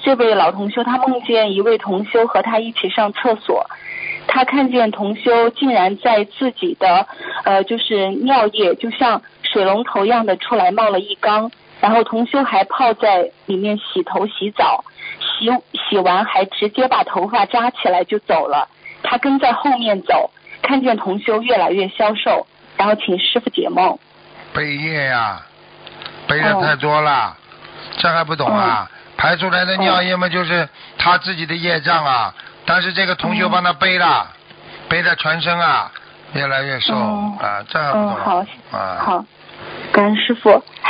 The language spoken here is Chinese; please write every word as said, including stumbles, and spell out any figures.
这位老同修他梦见一位同修和他一起上厕所，他看见同修竟然在自己的呃就是尿液就像水龙头一样的出来冒了一缸，然后同修还泡在里面洗头洗澡，洗洗完还直接把头发扎起来就走了，他跟在后面走，看见同修越来越消瘦，然后请师父解梦。 背业呀，背的太多了，嗯、这还不懂啊？嗯、排出来的尿液嘛，就是他自己的业障啊，但是这个同修帮他背了，嗯、背的全身啊，越来越瘦、嗯、啊，这还不懂、 嗯、好啊？ 好，感恩师父。